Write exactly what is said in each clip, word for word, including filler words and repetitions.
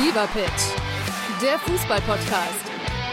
Fever Pitch, der Fußball-Podcast.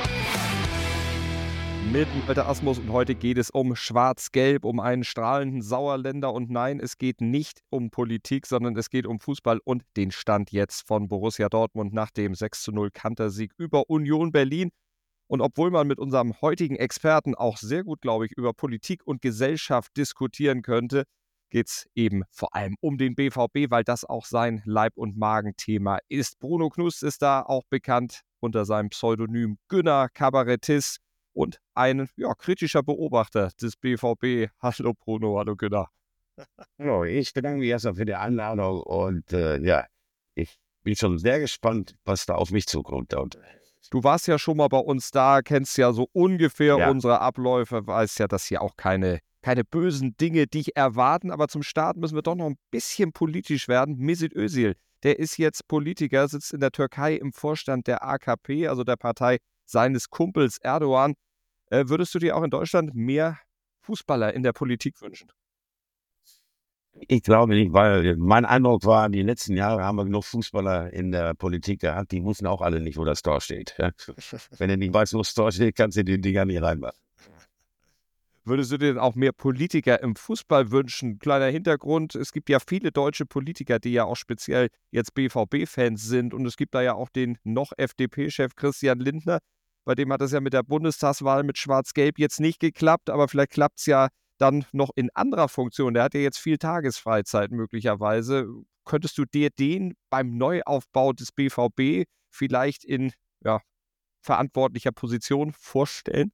Mit Walter Asmus und heute geht es um Schwarz-Gelb, um einen strahlenden Sauerländer. Und nein, es geht nicht um Politik, sondern es geht um Fußball und den Stand jetzt von Borussia Dortmund nach dem sechs zu null Kantersieg über Union Berlin. Und obwohl man mit unserem heutigen Experten auch sehr gut, glaube ich, über Politik und Gesellschaft diskutieren könnte, geht es eben vor allem um den B V B, weil das auch sein Leib- und Magenthema ist. Bruno Knust ist da auch bekannt unter seinem Pseudonym Günner, Kabarettist und ein ja, kritischer Beobachter des B V B. Hallo Bruno, hallo Günner. Hallo, ich bedanke mich erstmal für die Einladung und äh, ja, ich bin schon sehr gespannt, was da auf mich zukommt. Und Du warst ja schon mal bei uns da, kennst ja so ungefähr Ja. unsere Abläufe, weißt ja, dass hier auch keine, keine bösen Dinge dich erwarten. Aber zum Start müssen wir doch noch ein bisschen politisch werden. Mesut Özil, der ist jetzt Politiker, sitzt in der Türkei im Vorstand der A K P, also der Partei seines Kumpels Erdogan. Äh, würdest du dir auch in Deutschland mehr Fußballer in der Politik wünschen? ich glaube nicht, weil mein Eindruck war, die letzten Jahre haben wir genug Fußballer in der Politik gehabt, die wussten auch alle nicht, wo das Tor steht. Ja. Wenn du nicht weißt, wo das Tor steht, kannst du die Dinger nicht reinmachen. Würdest du dir denn auch mehr Politiker im Fußball wünschen? Kleiner Hintergrund, es gibt ja viele deutsche Politiker, die ja auch speziell jetzt B V B-Fans sind. Und es gibt da ja auch den noch F D P-Chef Christian Lindner. Bei dem hat es ja mit der Bundestagswahl mit Schwarz-Gelb jetzt nicht geklappt, aber vielleicht klappt es ja dann noch in anderer Funktion. Der hat ja jetzt viel Tagesfreizeit möglicherweise. Könntest du dir den beim Neuaufbau des B V B vielleicht in ja, verantwortlicher Position vorstellen?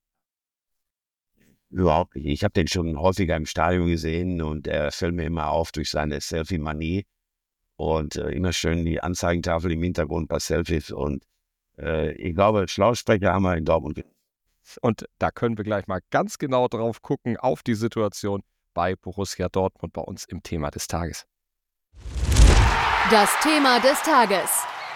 Überhaupt nicht. Ich habe den schon häufiger im Stadion gesehen und er fällt mir immer auf durch seine Selfie-Manie und äh, immer schön die Anzeigentafel im Hintergrund bei Selfies und äh, ich glaube, Schlausprecher haben wir in Dortmund. Und da können wir gleich mal ganz genau drauf gucken, auf die Situation bei Borussia Dortmund bei uns im Thema des Tages. Das Thema des Tages.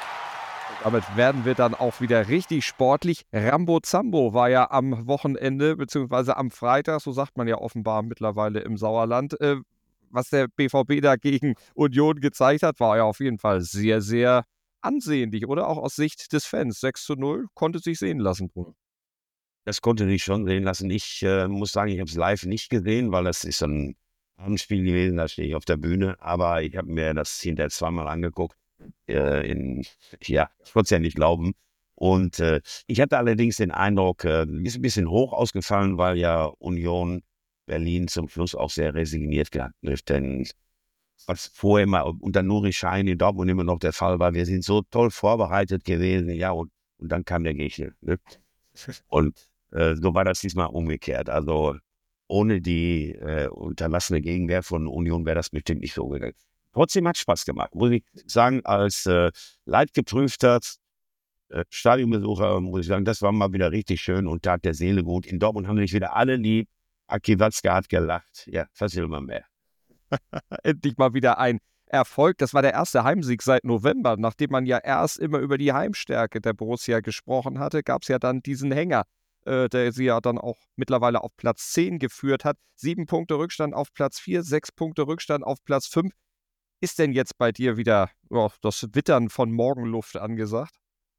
Damit werden wir dann auch wieder richtig sportlich. Rambo Zambo war ja am Wochenende, beziehungsweise am Freitag, so sagt man ja offenbar mittlerweile im Sauerland. Äh, was der B V B da gegen Union gezeigt hat, war ja auf jeden Fall sehr, sehr ansehnlich, oder? Auch aus Sicht des Fans. sechs zu null konnte sich sehen lassen, Bruno. Das konnte sich schon sehen lassen. Ich äh, muss sagen, ich habe es live nicht gesehen, weil das ist so ein Abendspiel gewesen, da stehe ich auf der Bühne. Aber ich habe mir das hinterher zweimal angeguckt. Äh, in, ja, ich konnte es ja nicht glauben. Und äh, ich hatte allerdings den Eindruck, äh, ist ein bisschen hoch ausgefallen, weil ja Union Berlin zum Schluss auch sehr resigniert gehabt hat. Denn was vorher immer unter Nuri Sahin in Dortmund immer noch der Fall war, wir sind so toll vorbereitet gewesen, ja, und, und dann kam der Gegner. Ne? Und äh, so war das diesmal umgekehrt. Also ohne die äh, unterlassene Gegenwehr von Union wäre das bestimmt nicht so gegangen. Trotzdem hat es Spaß gemacht, muss ich sagen, als äh, leidgeprüfter äh, Stadionbesucher, muss ich sagen, das war mal wieder richtig schön und tat der Seele gut. In Dortmund haben sich wieder alle lieb. Aki Watzke hat gelacht. Ja, was will man mehr? Endlich mal wieder ein Erfolg. Das war der erste Heimsieg seit November. Nachdem man ja erst immer über die Heimstärke der Borussia gesprochen hatte, gab es ja dann diesen Hänger, äh, der sie ja dann auch mittlerweile auf Platz zehn geführt hat. Sieben Punkte Rückstand auf Platz vier, sechs Punkte Rückstand auf Platz fünf. Ist denn jetzt bei dir wieder oh, das Wittern von Morgenluft angesagt?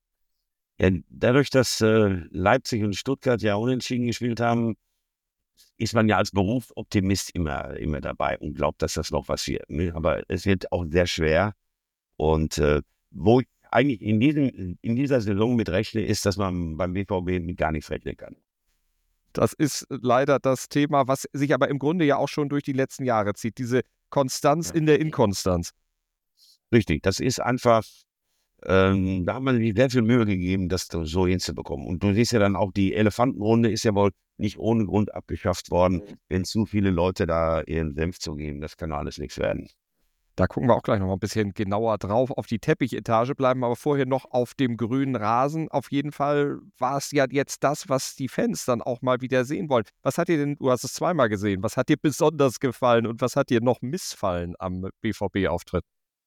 Ja, dadurch, dass äh, Leipzig und Stuttgart ja unentschieden gespielt haben, ist man ja als Berufsoptimist immer, immer dabei und glaubt, dass das noch was wird. Ne? Aber es wird auch sehr schwer. Und äh, wo ich eigentlich in, diesem, in dieser Saison mit rechne, ist, dass man beim B V B mit gar nichts rechnen kann. Das ist leider das Thema, was sich aber im Grunde ja auch schon durch die letzten Jahre zieht. Diese Konstanz in der Inkonstanz. Richtig, das ist einfach, ähm, da hat man sich sehr viel Mühe gegeben, das so hinzubekommen. Und du siehst ja dann auch, die Elefantenrunde ist ja wohl nicht ohne Grund abgeschafft worden, wenn zu viele Leute da ihren Senf zu geben. Das kann alles nichts werden. Da gucken wir auch gleich noch mal ein bisschen genauer drauf. Auf die Teppichetage bleiben aber vorher noch auf dem grünen Rasen. Auf jeden Fall war es ja jetzt das, was die Fans dann auch mal wieder sehen wollen. Was hat dir denn, du hast es zweimal gesehen, was hat dir besonders gefallen und was hat dir noch missfallen am B V B-Auftritt?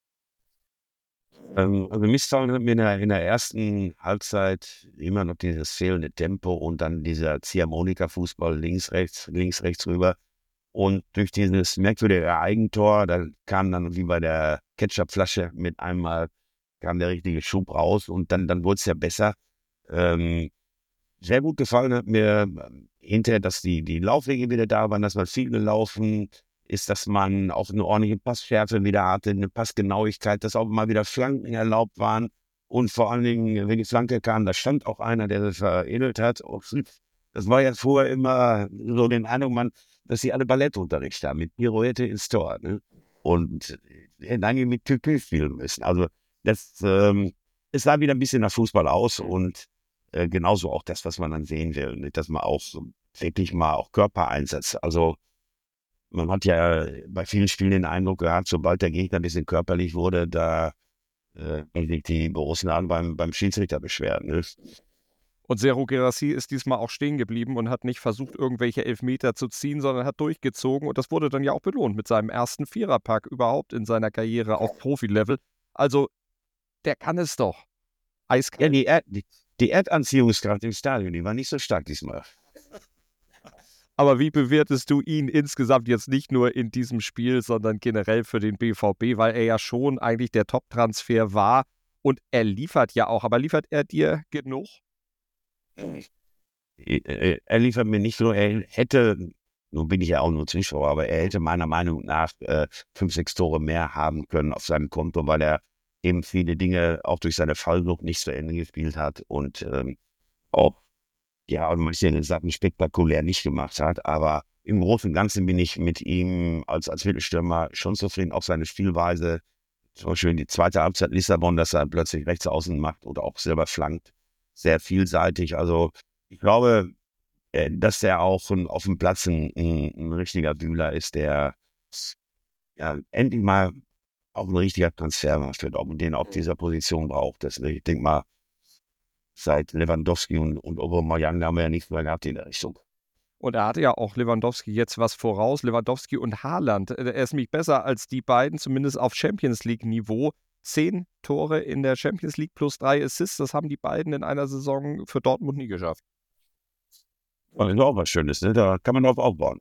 Ähm, also Missfallen hat mir in der, in der ersten Halbzeit immer noch dieses fehlende Tempo und dann dieser Ziehharmonika-Fußball links, rechts, links, rechts rüber. Und durch dieses merkwürdige Eigentor, da kam dann wie bei der Ketchupflasche mit einmal kam der richtige Schub raus und dann, dann wurde es ja besser. Ähm, sehr gut gefallen hat mir hinterher, dass die, die Laufwege wieder da waren, dass man viel gelaufen ist, dass man auch eine ordentliche Passschärfe wieder hatte, eine Passgenauigkeit, dass auch mal wieder Flanken erlaubt waren und vor allen Dingen, wenn die Flanke kam, da stand auch einer, der das veredelt hat. Das war ja vorher immer so den Eindruck, man, dass sie alle Ballettunterricht haben, mit Pirouette ins Tor, ne? Und lange mit Tücke spielen müssen. Also das, ähm, es sah wieder ein bisschen nach Fußball aus und äh, genauso auch das, was man dann sehen will, ne? Dass man auch so wirklich mal auch Körpereinsatz, also man hat ja bei vielen Spielen den Eindruck gehabt, sobald der Gegner ein bisschen körperlich wurde, da äh, sich die Borussen beim, beim Schiedsrichter beschweren. Ne? Und Serhou Guirassy ist diesmal auch stehen geblieben und hat nicht versucht, irgendwelche Elfmeter zu ziehen, sondern hat durchgezogen. Und das wurde dann ja auch belohnt mit seinem ersten Viererpack überhaupt in seiner Karriere auf Profilevel. Also, der kann es doch. Eiskalt. Ja, die, Erd, die, die Erdanziehungskraft im Stadion, die war nicht so stark diesmal. Aber wie bewertest du ihn insgesamt jetzt nicht nur in diesem Spiel, sondern generell für den B V B, weil er ja schon eigentlich der Top-Transfer war und er liefert ja auch. Aber liefert er dir genug? Er liefert mir nicht nur, er hätte, nun bin ich ja auch nur Zuschauer, aber er hätte meiner Meinung nach äh, fünf, sechs Tore mehr haben können auf seinem Konto, weil er eben viele Dinge auch durch seine Fallsucht nicht zu Ende gespielt hat und ähm, auch ja, und manche Sachen spektakulär nicht gemacht hat, aber im Großen und Ganzen bin ich mit ihm als, als Mittelstürmer schon zufrieden, auch seine Spielweise, zum Beispiel in die zweite Halbzeit Lissabon, dass er plötzlich rechts außen macht oder auch selber flankt, sehr vielseitig, also ich glaube, dass er auch auf dem Platz ein, ein, ein richtiger Bühler ist, der ja, endlich mal auch ein richtiger Transfer macht, und den auf dieser Position braucht. Das, ich denke mal, seit Lewandowski und, und Aubameyang haben wir ja nichts mehr gehabt in der Richtung. Und er hatte ja auch Lewandowski jetzt was voraus. Lewandowski und Haaland. Er ist nämlich besser als die beiden, zumindest auf Champions-League-Niveau. Zehn Tore in der Champions League plus drei Assists. Das haben die beiden in einer Saison für Dortmund nie geschafft. Das ist auch was Schönes, ne? Da kann man drauf aufbauen.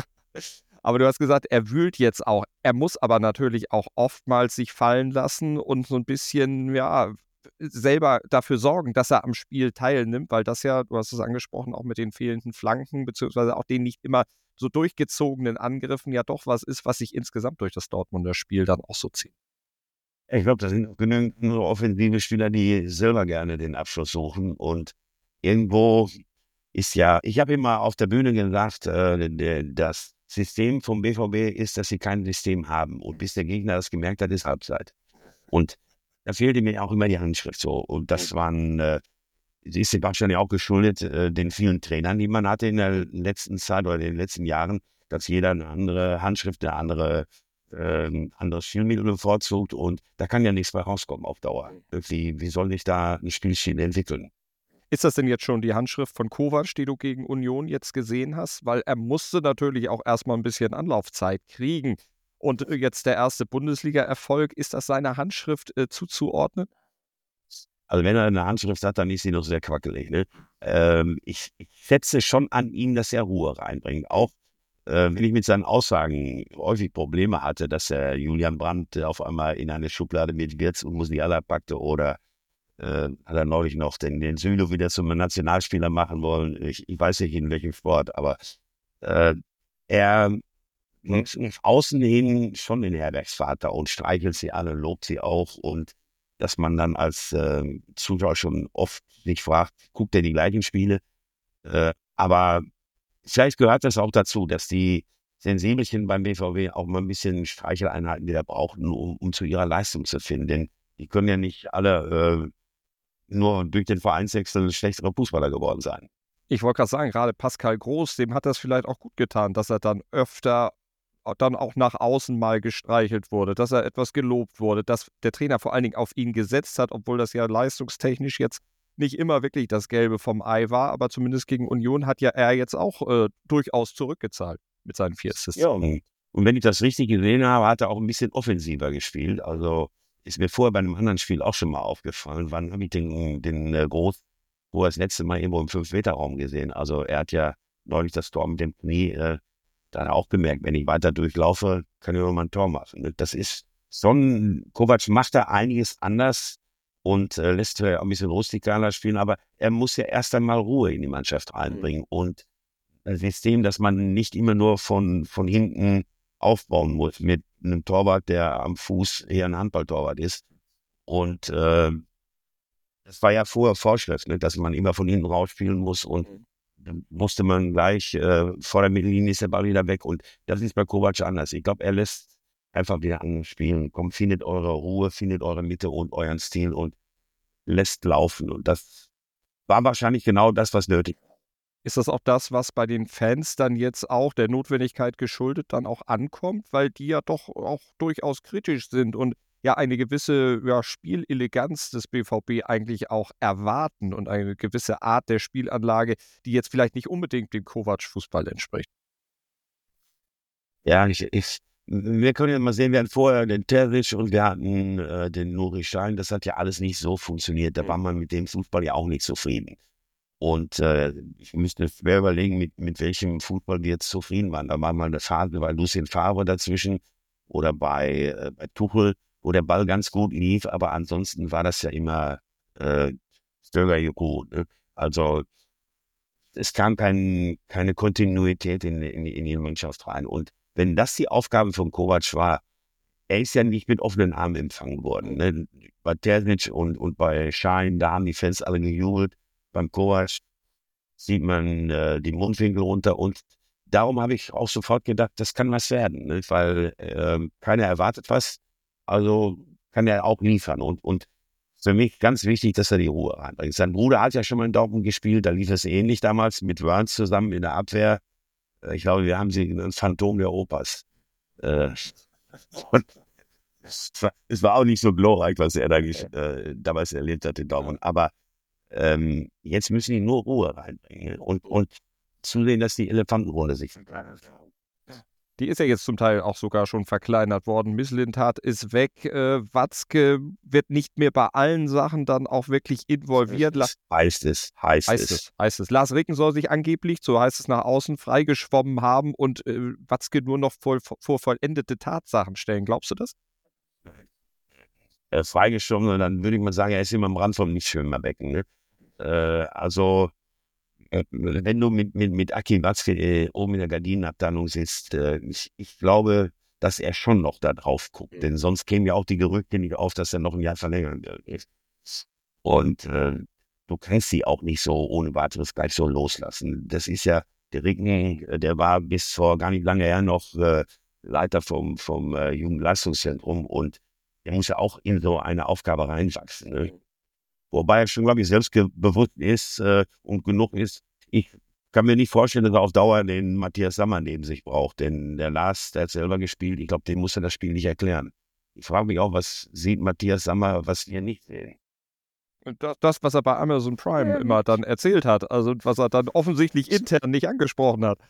Aber du hast gesagt, er wühlt jetzt auch. Er muss aber natürlich auch oftmals sich fallen lassen und so ein bisschen, ja, selber dafür sorgen, dass er am Spiel teilnimmt, weil das ja, du hast es angesprochen, auch mit den fehlenden Flanken, beziehungsweise auch den nicht immer so durchgezogenen Angriffen ja doch was ist, was sich insgesamt durch das Dortmunder Spiel dann auch so zieht. Ich glaube, das sind auch genügend so offensive Spieler, die selber gerne den Abschluss suchen und irgendwo ist ja, ich habe immer auf der Bühne gesagt, äh, das System vom B V B ist, dass sie kein System haben und bis der Gegner das gemerkt hat, ist Halbzeit. Und da fehlte mir auch immer die Handschrift so. Und das waren, äh, ist Sebastian ja auch geschuldet, äh, den vielen Trainern, die man hatte in der letzten Zeit oder in den letzten Jahren, dass jeder eine andere Handschrift, eine andere, äh, anderes Spielmittel bevorzugt. Und da kann ja nichts mehr rauskommen auf Dauer. Wie, wie soll ich da ein Spielstil entwickeln? Ist das denn jetzt schon die Handschrift von Kovac, die du gegen Union jetzt gesehen hast? Weil er musste natürlich auch erstmal ein bisschen Anlaufzeit kriegen. Und jetzt der erste Bundesliga-Erfolg, ist das seiner Handschrift äh, zuzuordnen? Also wenn er eine Handschrift hat, dann ist sie noch sehr quackelig. Ne? Ähm, ich, ich schätze schon an ihm, dass er Ruhe reinbringt. Auch äh, wenn ich mit seinen Aussagen häufig Probleme hatte, dass er Julian Brandt auf einmal in eine Schublade mit Wirtz und Musiala packte oder äh, hat er neulich noch den, den Süle wieder zum Nationalspieler machen wollen. Ich, ich weiß nicht in welchem Sport, aber äh, er nach außen hin schon den Herbergsvater und streichelt sie alle, lobt sie auch und dass man dann als äh, Zuschauer schon oft sich fragt, guckt er die gleichen Spiele? Äh, aber vielleicht gehört das auch dazu, dass die Sensibelchen beim B V B auch mal ein bisschen Streicheleinheiten wieder brauchen, um, um zu ihrer Leistung zu finden. Denn die können ja nicht alle äh, nur durch den Vereinswechsel schlechtere Fußballer geworden sein. Ich wollte gerade sagen, gerade Pascal Groß, dem hat das vielleicht auch gut getan, dass er dann öfter dann auch nach außen mal gestreichelt wurde, dass er etwas gelobt wurde, dass der Trainer vor allen Dingen auf ihn gesetzt hat, obwohl das ja leistungstechnisch jetzt nicht immer wirklich das Gelbe vom Ei war, aber zumindest gegen Union hat ja er jetzt auch äh, durchaus zurückgezahlt mit seinen vier Assists. Ja, und wenn ich das richtig gesehen habe, hat er auch ein bisschen offensiver gespielt, also ist mir vorher bei einem anderen Spiel auch schon mal aufgefallen, wann habe ich den, den äh, Groß, wo er das letzte Mal irgendwo im fünf Meter Raum gesehen, also er hat ja neulich das Tor mit dem Knie äh, da hat er auch gemerkt, wenn ich weiter durchlaufe, kann ich noch mal ein Tor machen. Das ist so ein, Kovac macht da einiges anders und äh, lässt äh, ein bisschen rustikaler spielen, aber er muss ja erst einmal Ruhe in die Mannschaft reinbringen und ein System, dass man nicht immer nur von, von hinten aufbauen muss mit einem Torwart, der am Fuß eher ein Handballtorwart ist. Und äh, das war ja vorher Vorschrift, ne, dass man immer von hinten rausspielen muss und dann musste man gleich äh, vor der Mittellinie ist der Ball wieder weg und das ist bei Kovac anders. Ich glaube, er lässt einfach wieder anspielen. Komm, findet eure Ruhe, findet eure Mitte und euren Stil und lässt laufen. Und das war wahrscheinlich genau das, was nötig war. Ist das auch das, was bei den Fans dann jetzt auch der Notwendigkeit geschuldet dann auch ankommt, weil die ja doch auch durchaus kritisch sind und ja eine gewisse ja, Spieleleganz des B V B eigentlich auch erwarten und eine gewisse Art der Spielanlage, die jetzt vielleicht nicht unbedingt dem Kovac-Fußball entspricht? Ja, ich, ich, wir können ja mal sehen, wir hatten vorher den Terzic und wir hatten äh, den Nuri Sahin. Das hat ja alles nicht so funktioniert. Da war man mit dem Fußball ja auch nicht zufrieden. Und äh, ich müsste schwer überlegen, mit, mit welchem Fußball wir jetzt zufrieden waren. Da war mal eine Phase bei Lucien Favre dazwischen oder bei, äh, bei Tuchel, wo der Ball ganz gut lief, aber ansonsten war das ja immer äh, Stöger-Juku. Ne? Also es kam kein, keine Kontinuität in, in, in die Mannschaft rein. Und wenn das die Aufgabe von Kovac war, er ist ja nicht mit offenen Armen empfangen worden. Ne? Bei Terzic und, und bei Sahin, da haben die Fans alle gejubelt. Beim Kovac sieht man äh, die Mundwinkel runter und darum habe ich auch sofort gedacht, das kann was werden, ne? Weil äh, keiner erwartet was, also kann er auch liefern und, und für mich ganz wichtig, dass er die Ruhe reinbringt. Sein Bruder hat ja schon mal in Dortmund gespielt, da lief es ähnlich damals mit Wörns zusammen in der Abwehr. Äh, ich glaube, wir haben sie ein Phantom der Opas. Äh, und es war, es war auch nicht so glorreich, was er da äh, damals erlebt hat in Dortmund, aber Ähm, jetzt müssen die nur Ruhe reinbringen und, und zusehen, dass die Elefantenrunde sich verkleinert. Die ist ja jetzt zum Teil auch sogar schon verkleinert worden. Mislintat ist weg. Äh, Watzke wird nicht mehr bei allen Sachen dann auch wirklich involviert. Das heißt es, heißt, heißt es. es. Heißt es. Lars Ricken soll sich angeblich, so heißt es nach außen, freigeschwommen haben und äh, Watzke nur noch vor, vor vollendete Tatsachen stellen. Glaubst du das? Äh, freigeschwommen, dann würde ich mal sagen, er ist immer am Rand vom Nichtschwimmerbecken. Ne? Äh, also, äh, wenn du mit, mit, mit Aki Watzke äh, oben in der Gardinenabteilung sitzt, äh, ich, ich glaube, dass er schon noch da drauf guckt. Mhm. Denn sonst kämen ja auch die Gerüchte nicht auf, dass er noch ein Jahr verlängern will. Und äh, du kannst sie auch nicht so ohne weiteres gleich so loslassen. Das ist ja, der Ricken, der war bis vor gar nicht lange her noch äh, Leiter vom, vom äh, Jugendleistungszentrum und der muss ja auch in so eine Aufgabe reinwachsen. Ne? Wobei er schon, glaube ich, selbstbewusst ist äh, und genug ist. Ich kann mir nicht vorstellen, dass er auf Dauer den Matthias Sammer neben sich braucht. Denn der Lars, der hat selber gespielt. Ich glaube, dem muss er das Spiel nicht erklären. Ich frage mich auch, was sieht Matthias Sammer, was wir nicht sehen. Das, das, was er bei Amazon Prime ja. immer dann erzählt hat. Also was er dann offensichtlich intern nicht angesprochen hat.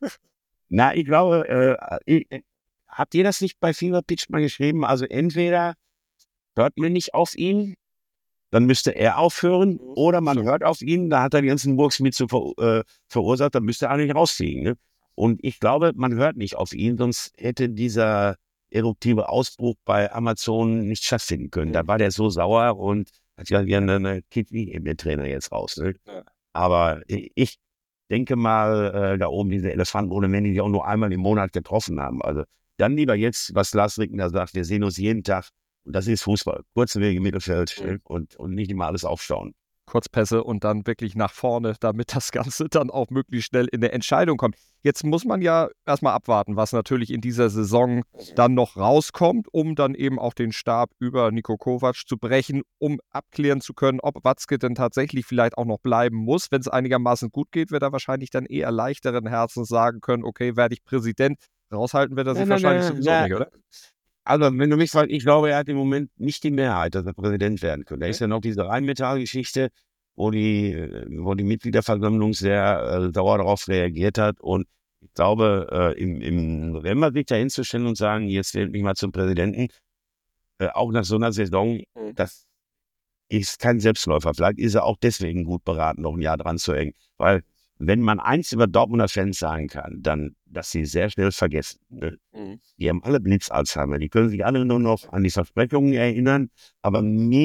Na, ich glaube, äh, ich, habt ihr das nicht bei Fever Pitch mal geschrieben? Also entweder hört man nicht auf ihn, dann müsste er aufhören, oder man hört auf ihn, da hat er die ganzen Burgs mit zu ver, äh, verursacht, dann müsste er eigentlich rausfliegen. Ne? Und ich glaube, man hört nicht auf ihn, sonst hätte dieser eruptive Ausbruch bei Amazon nicht stattfinden können. Da war der so sauer und hat gesagt, wir haben eine Kid wie eben der Trainer jetzt raus. Ne? Ja. Aber ich denke mal, äh, da oben diese Elefanten, wenn die sich auch nur einmal im Monat getroffen haben. Also dann lieber jetzt, was Lars Ricken da sagt, wir sehen uns jeden Tag. Und das ist Fußball. Kurze Wege, Mittelfeld mhm. und, und nicht immer alles aufstauen. Kurzpässe und dann wirklich nach vorne, damit das Ganze dann auch möglichst schnell in der Entscheidung kommt. Jetzt muss man ja erstmal abwarten, was natürlich in dieser Saison dann noch rauskommt, um dann eben auch den Stab über Niko Kovac zu brechen, um abklären zu können, ob Watzke denn tatsächlich vielleicht auch noch bleiben muss. Wenn es einigermaßen gut geht, wird er wahrscheinlich dann eher leichteren Herzens sagen können, okay, werde ich Präsident. Raushalten wird er sich nein, wahrscheinlich nein, sowieso nein. nicht, oder? Also, wenn du mich fragst, ich glaube, er hat im Moment nicht die Mehrheit, dass er Präsident werden könnte. Da ist ja noch diese Rheinmetall-Geschichte, wo die, wo die Mitgliederversammlung sehr äh, sauer darauf reagiert hat. Und ich glaube, äh, im, im November sich da hinzustellen und sagen, jetzt wählt mich mal zum Präsidenten, äh, auch nach so einer Saison, das ist kein Selbstläufer. Vielleicht ist er auch deswegen gut beraten, noch ein Jahr dran zu hängen. Weil, wenn man eins über Dortmunder Fans sagen kann, dann, dass sie sehr schnell vergessen. Ne? Mhm. Die haben alle Blitz-Alzheimer. Die können sich alle nur noch an die Versprechungen erinnern, aber nie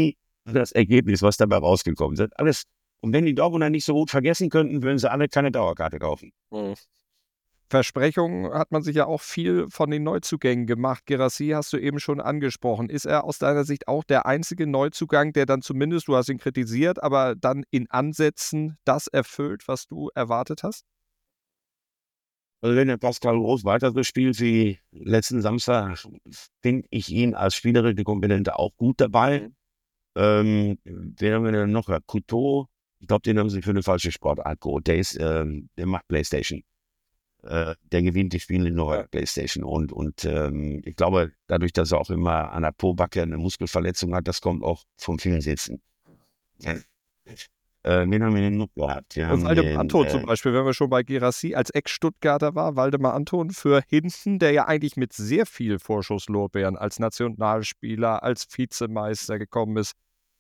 das Ergebnis, was dabei rausgekommen ist. Alles. Und wenn die Dortmunder nicht so gut vergessen könnten, würden sie alle keine Dauerkarte kaufen. Mhm. Versprechungen hat man sich ja auch viel von den Neuzugängen gemacht. Guirassy hast du eben schon angesprochen. Ist er aus deiner Sicht auch der einzige Neuzugang, der dann zumindest, du hast ihn kritisiert, aber dann in Ansätzen das erfüllt, was du erwartet hast? Also wenn der Pascal Groß weiter so spielt wie letzten Samstag, finde ich ihn als spielerische Komponente auch gut dabei. Mhm. Ähm, wen haben wir denn noch? Couteau, ich glaube, den haben sie für eine falsche Sportart geholt. Der ist, ähm, der macht Playstation. Äh, der gewinnt die Spiele nur ja. Playstation. Und, und ähm, ich glaube, dadurch, dass er auch immer an der Po-Backe eine Muskelverletzung hat, das kommt auch vom vielen Sitzen. Ja. Äh, wen haben wir denn noch gehabt? Wir und Waldemar Anton äh, zum Beispiel, wenn wir schon bei Guirassy als Ex-Stuttgarter war, Waldemar Anton für hinten, der ja eigentlich mit sehr viel Vorschusslorbeeren als Nationalspieler, als Vizemeister gekommen ist.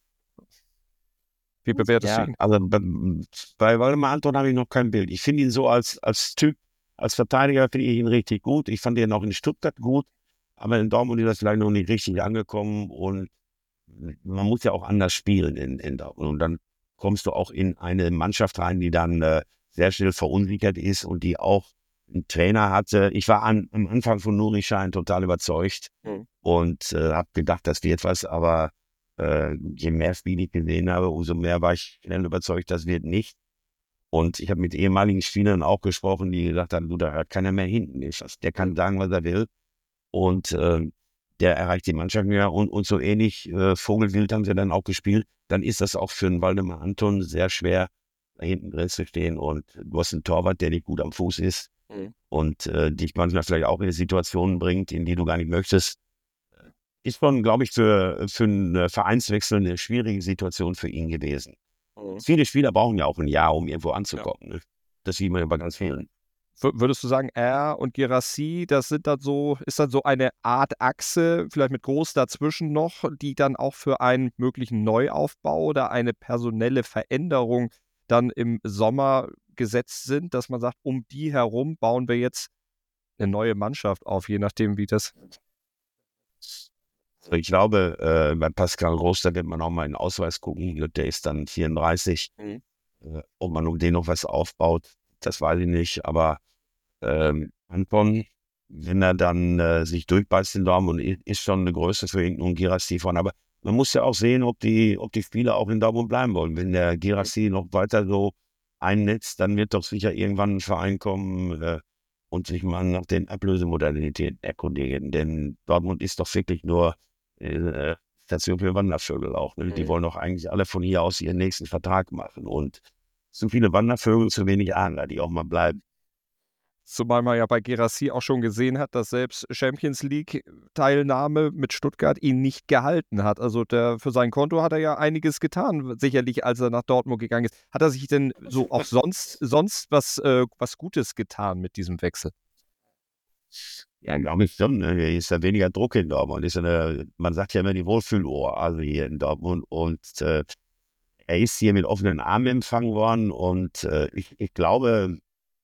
Wie bewertest ja, du ihn? Also bei, bei Waldemar Anton habe ich noch kein Bild. Ich finde ihn so als, als Typ, als Verteidiger finde ich ihn richtig gut. Ich fand ihn auch in Stuttgart gut, aber in Dortmund ist das vielleicht noch nicht richtig angekommen und man muss ja auch anders spielen in, in Dortmund. Und dann kommst du auch in eine Mannschaft rein, die dann äh, sehr schnell verunsichert ist und die auch einen Trainer hatte. Ich war an, am Anfang von Nuri Sahin total überzeugt mhm. und äh, habe gedacht, das wird was, aber äh, je mehr Spiele ich gesehen habe, umso mehr war ich schnell überzeugt, das wird nicht. Und ich habe mit ehemaligen Spielern auch gesprochen, die gesagt haben, du, da hört keiner mehr hinten. Der kann sagen, was er will. Und äh, der erreicht die Mannschaft mehr und, und so ähnlich. Äh, Vogelwild haben sie dann auch gespielt. Dann ist das auch für einen Waldemar Anton sehr schwer, da hinten drin zu stehen. Und du hast einen Torwart, der nicht gut am Fuß ist mhm. und äh, dich manchmal vielleicht auch in Situationen bringt, in die du gar nicht möchtest. Ist schon, glaube ich, für, für einen Vereinswechsel eine schwierige Situation für ihn gewesen. Mhm. Viele Spieler brauchen ja auch ein Jahr, um irgendwo anzukommen. Ja. Ne? Das sieht man ja bei ganz vielen. Würdest du sagen, er und Guirassy, das sind dann so, ist dann so eine Art Achse, vielleicht mit Groß dazwischen noch, die dann auch für einen möglichen Neuaufbau oder eine personelle Veränderung dann im Sommer gesetzt sind, dass man sagt, um die herum bauen wir jetzt eine neue Mannschaft auf, je nachdem, wie das. Ich glaube, äh, bei Pascal Groß, da wird man auch mal in den Ausweis gucken, der ist dann vierunddreißig. Mhm. Äh, ob man um den noch was aufbaut, das weiß ich nicht, aber ähm, Anton, wenn er dann äh, sich durchbeißt in Dortmund, ist schon eine Größe für ihn und Guirassy von. Aber man muss ja auch sehen, ob die, ob die Spieler auch in Dortmund bleiben wollen. Wenn der Guirassy noch weiter so einnetzt, dann wird doch sicher irgendwann ein Verein kommen äh, und sich mal nach den Ablösemodalitäten erkundigen. Denn Dortmund ist doch wirklich nur äh, Station für Wandervögel auch. Ne? Mhm. Die wollen doch eigentlich alle von hier aus ihren nächsten Vertrag machen. Und zu viele Wandervögel, zu wenig Adler, die auch mal bleiben. Zumal man ja bei Guirassy auch schon gesehen hat, dass selbst Champions League-Teilnahme mit Stuttgart ihn nicht gehalten hat. Also der, für sein Konto hat er ja einiges getan, sicherlich, als er nach Dortmund gegangen ist. Hat er sich denn so auch sonst, sonst was, äh, was Gutes getan mit diesem Wechsel? Ja, glaube ich schon. Ne? Hier ist ja weniger Druck in Dortmund. Ist eine, man sagt ja immer die Wohlfühloase hier in Dortmund. Und äh, er ist hier mit offenen Armen empfangen worden. Und äh, ich, ich glaube,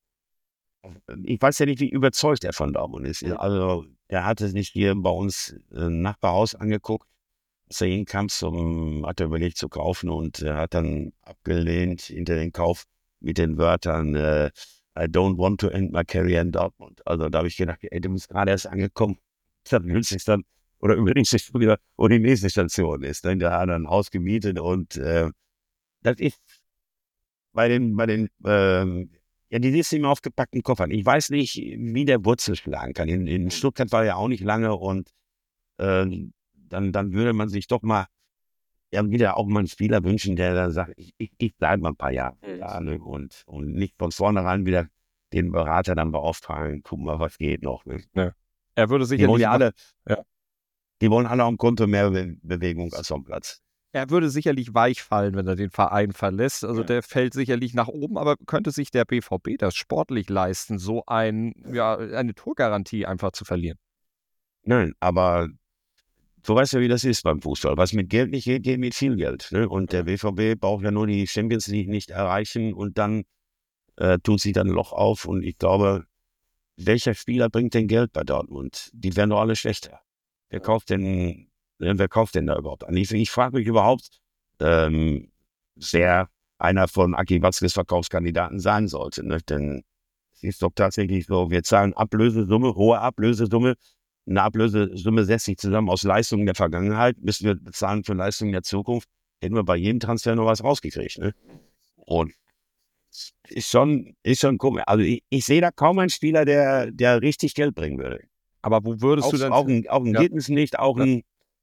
ich weiß ja nicht, wie überzeugt er von Dortmund ist. Also er hatte sich hier bei uns ein Nachbarhaus angeguckt, als er hinkam, zum, hat er überlegt zu kaufen und er hat dann abgelehnt hinter den Kauf mit den Wörtern äh, I don't want to end my career in Dortmund. Also da habe ich gedacht, ey, du bist gerade erst angekommen, dann willst du dich dann oder überlegst dich wieder, wo die nächste Station ist. Dann der hat ein Haus gemietet und äh, das ist bei den, bei den ähm, ja, die siehst du immer auf gepackten Koffern. Ich weiß nicht, wie der Wurzel schlagen kann. In, in Stuttgart war er ja auch nicht lange und äh, dann, dann würde man sich doch mal ja, wieder auch mal einen Spieler wünschen, der dann sagt, ich, ich, ich bleibe mal ein paar Jahre da, ne? und, und nicht von vornherein wieder den Berater dann beauftragen, gucken mal, was geht noch. Ne? Ja. Er würde sicherlich die wollen ja alle, ja. die wollen alle am Konto mehr Be- Bewegung als am Platz. Er würde sicherlich weich fallen, wenn er den Verein verlässt. Also ja. Der fällt sicherlich nach oben, aber könnte sich der B V B das sportlich leisten, so ein, ja, eine Torgarantie einfach zu verlieren? Nein, aber du weißt ja, wie das ist beim Fußball. Was mit Geld nicht geht, geht mit viel Geld. Ne? Und der B V B braucht ja nur die Champions League nicht erreichen und dann äh, tut sich dann ein Loch auf. Und ich glaube, welcher Spieler bringt denn Geld bei Dortmund? Die werden doch alle schlechter. Wer kauft denn... Wer kauft denn da überhaupt an? Ich, ich frage mich überhaupt, ähm, sehr einer von Aki Watzkes Verkaufskandidaten sein sollte. Ne? Denn es ist doch tatsächlich so, wir zahlen Ablösesumme, hohe Ablösesumme. Eine Ablösesumme setzt sich zusammen aus Leistungen der Vergangenheit. Müssen wir bezahlen für Leistungen der Zukunft, hätten wir bei jedem Transfer noch was rausgekriegt. Ne? Und ist schon, ist schon komisch. Also ich, ich sehe da kaum einen Spieler, der, der richtig Geld bringen würde. Aber wo würdest Auch, du denn... auch ein, auch ein ja. Gittens nicht, auch ein...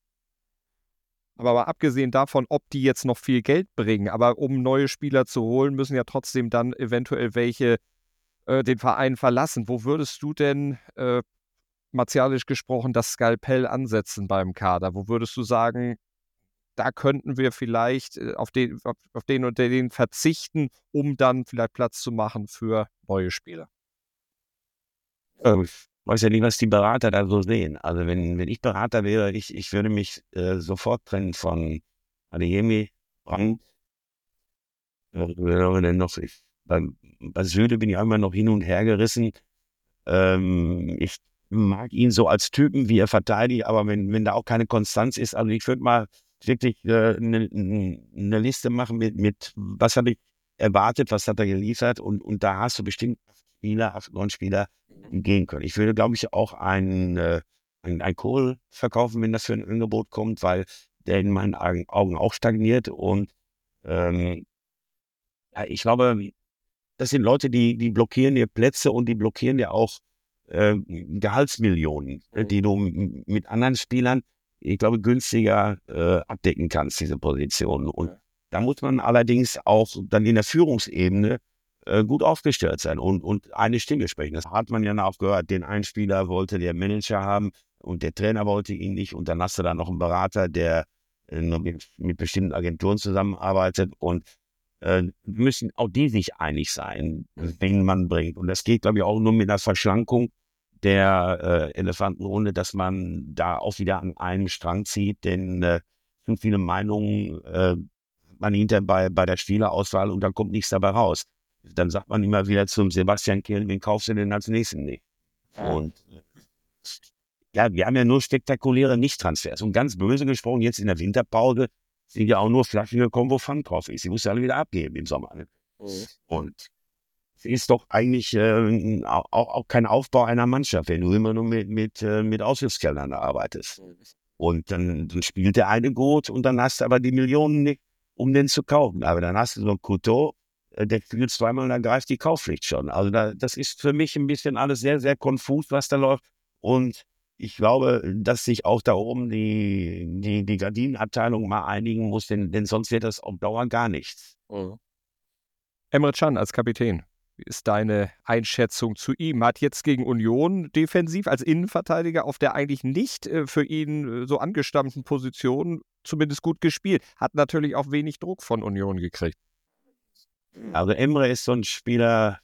Aber mal abgesehen davon, ob die jetzt noch viel Geld bringen, aber um neue Spieler zu holen, müssen ja trotzdem dann eventuell welche äh, den Verein verlassen. Wo würdest du denn, äh, martialisch gesprochen, das Skalpell ansetzen beim Kader? Wo würdest du sagen, da könnten wir vielleicht äh, auf, den, auf, auf den und den verzichten, um dann vielleicht Platz zu machen für neue Spieler? Ähm, ich weiß ja nicht, was die Berater da so sehen. Also wenn, wenn ich Berater wäre, ich, ich würde mich äh, sofort trennen von Adeyemi, Brandt. Äh, denn noch, ich, bei, bei Süle bin ich einmal noch hin und her gerissen. Ähm, ich mag ihn so als Typen, wie er verteidigt, aber wenn, wenn da auch keine Konstanz ist, also ich würde mal wirklich äh, eine, eine Liste machen mit, mit was habe ich erwartet, was hat er geliefert und, und da hast du bestimmt Spieler, acht, neun Spieler gehen können. Ich würde, glaube ich, auch einen äh, ein, ein Kohl verkaufen, wenn das für ein Angebot kommt, weil der in meinen Augen auch stagniert und ähm, ja, ich glaube, das sind Leute, die, die blockieren dir Plätze und die blockieren dir auch äh, Gehaltsmillionen, mhm. die du m- mit anderen Spielern, ich glaube, günstiger äh, abdecken kannst, diese Positionen. Und ja. Da muss man allerdings auch dann in der Führungsebene äh, gut aufgestellt sein und, und eine Stimme sprechen. Das hat man ja auch gehört. Den einen Spieler wollte der Manager haben und der Trainer wollte ihn nicht. Und dann hast du da noch einen Berater, der äh, mit, mit bestimmten Agenturen zusammenarbeitet und äh, müssen auch die sich einig sein, wen man bringt. Und das geht, glaube ich, auch nur mit einer Verschlankung der äh, Elefantenrunde, dass man da auch wieder an einen Strang zieht, denn äh, sind viele Meinungen, äh, man hinter bei, bei der Spielerauswahl und dann kommt nichts dabei raus. Dann sagt man immer wieder zum Sebastian Kehl, wen kaufst du denn als nächsten nicht? Und ja, wir haben ja nur spektakuläre Nicht-Transfers. Und ganz böse gesprochen, jetzt in der Winterpause sind ja auch nur Flaschen gekommen, wo Pfand drauf ist. Die musst du alle wieder abgeben im Sommer. Ne? Mhm. Und es ist doch eigentlich äh, auch, auch kein Aufbau einer Mannschaft, wenn du immer nur mit, mit, äh, mit Aushilfskellnern arbeitest. Mhm. Und dann, dann spielt der eine gut und dann hast du aber die Millionen nicht, um den zu kaufen. Aber dann hast du so einen Couteau, äh, der spielt zweimal und dann greift die Kaufpflicht schon. Also da, das ist für mich ein bisschen alles sehr, sehr konfus, was da läuft. Und ich glaube, dass sich auch da oben die, die, die Gardinenabteilung mal einigen muss, denn, denn sonst wird das auf Dauer gar nichts. Mhm. Emre Can als Kapitän, wie ist deine Einschätzung zu ihm? Hat jetzt gegen Union defensiv als Innenverteidiger auf der eigentlich nicht äh, für ihn äh, so angestammten Position zumindest gut gespielt. Hat natürlich auch wenig Druck von Union gekriegt. Also Emre ist so ein Spieler,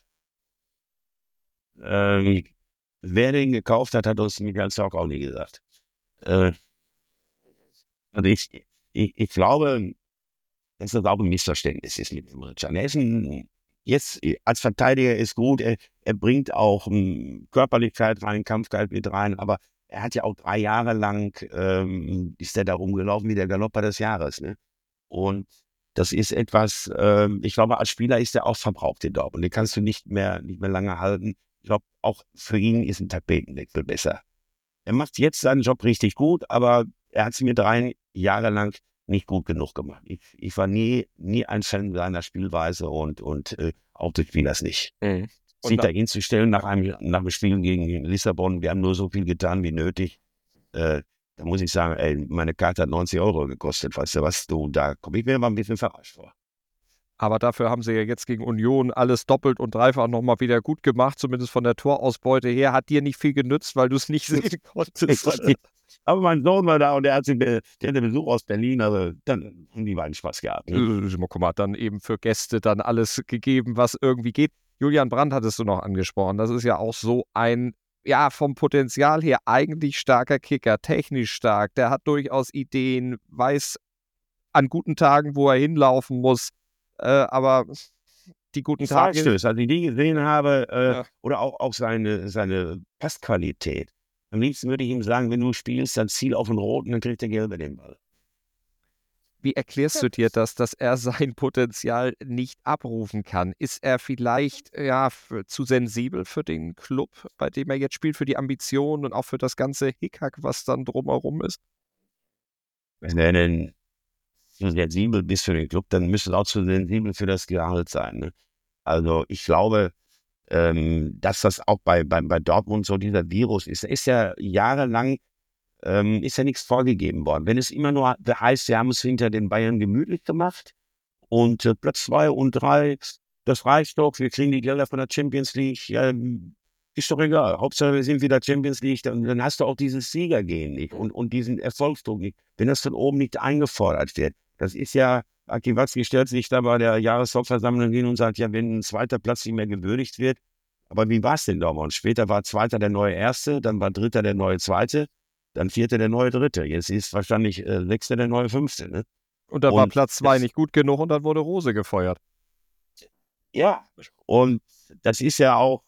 ähm, wer den gekauft hat, hat uns Michael Zorc auch nie gesagt. Äh, also ich, ich, ich glaube, dass das auch ein Missverständnis ist mit Emre Can. Er ist ein, jetzt als Verteidiger ist gut, er, er bringt auch um, Körperlichkeit rein, Kampfgeist mit rein, aber er hat ja auch drei Jahre lang, ähm, ist er da rumgelaufen wie der Galopper des Jahres. Ne? Und das ist etwas, ähm, ich glaube, als Spieler ist er auch verbraucht in Dortmund. Den kannst du nicht mehr, nicht mehr lange halten. Ich glaube, auch für ihn ist ein Tapetenwechsel besser. Er macht jetzt seinen Job richtig gut, aber er hat es mir drei Jahre lang nicht gut genug gemacht. Ich, ich war nie, nie ein Fan seiner Spielweise und, und äh, auch des Spielers nicht. Mhm. Sich da hinzustellen nach einem, nach einem Spiel gegen Lissabon, wir haben nur so viel getan wie nötig. Äh, da muss ich sagen, ey, meine Karte hat neunzig Euro gekostet, weißt du was, du, da komme ich mir mal ein bisschen verarscht vor. Aber dafür haben sie ja jetzt gegen Union alles doppelt und dreifach nochmal wieder gut gemacht, zumindest von der Torausbeute her. Hat dir nicht viel genutzt, weil du es nicht sehen konntest. Aber mein Sohn war da und der, hat sich, der hatte Besuch aus Berlin, also dann haben die beiden Spaß gehabt. Ne? Guck mal, dann eben für Gäste dann alles gegeben, was irgendwie geht. Julian Brandt hattest du noch angesprochen. Das ist ja auch so ein, ja, vom Potenzial her eigentlich starker Kicker, technisch stark. Der hat durchaus Ideen, weiß an guten Tagen, wo er hinlaufen muss. Äh, aber die guten Tage... Freistöße, als ich die gesehen habe, äh, ja. Oder auch, auch seine, seine Passqualität. Am liebsten würde ich ihm sagen, wenn du spielst, dann ziel auf den Roten, dann kriegt der Gelbe den Ball. Wie erklärst du dir das, dass er sein Potenzial nicht abrufen kann? Ist er vielleicht ja, für, zu sensibel für den Club, bei dem er jetzt spielt, für die Ambitionen und auch für das ganze Hickhack, was dann drumherum ist? Wenn er denn zu sensibel bist für den Club, dann müsste es auch zu sensibel für das Gehalt sein. Ne? Also ich glaube, ähm, dass das auch bei, bei, bei Dortmund so dieser Virus ist. Ist ja jahrelang ähm, ist ja nichts vorgegeben worden. Wenn es immer nur heißt, sie haben es hinter den Bayern gemütlich gemacht und äh, Platz zwei und drei, das reicht doch, wir kriegen die Gelder von der Champions League, ähm, ist doch egal. Hauptsache wir sind wieder Champions League, dann, dann hast du auch dieses Siegergehen nicht und, und diesen Erfolgsdruck nicht. Wenn das von oben nicht eingefordert wird, das ist ja, Aki Watzke stellt sich da bei der Jahreshauptversammlung hin und sagt, ja, wenn ein zweiter Platz nicht mehr gewürdigt wird, aber wie war es denn damals? Später war Zweiter der neue Erste, dann war Dritter der neue Zweite, dann Vierter der neue Dritte. Jetzt ist wahrscheinlich äh, Sechster der neue Fünfte. Ne? Und da war Platz zwei das, nicht gut genug und dann wurde Rose gefeuert. Ja, und das ist ja auch,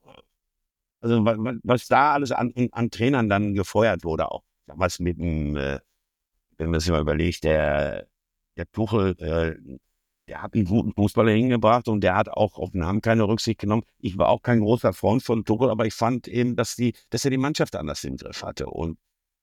also was, was da alles an, an Trainern dann gefeuert wurde, auch was mit dem, äh, wenn man sich mal überlegt, der, der Tuchel, äh, der hat einen guten Fußballer hingebracht und der hat auch auf den Namen keine Rücksicht genommen. Ich war auch kein großer Freund von Tuchel, aber ich fand eben, dass die, dass er die Mannschaft anders im Griff hatte und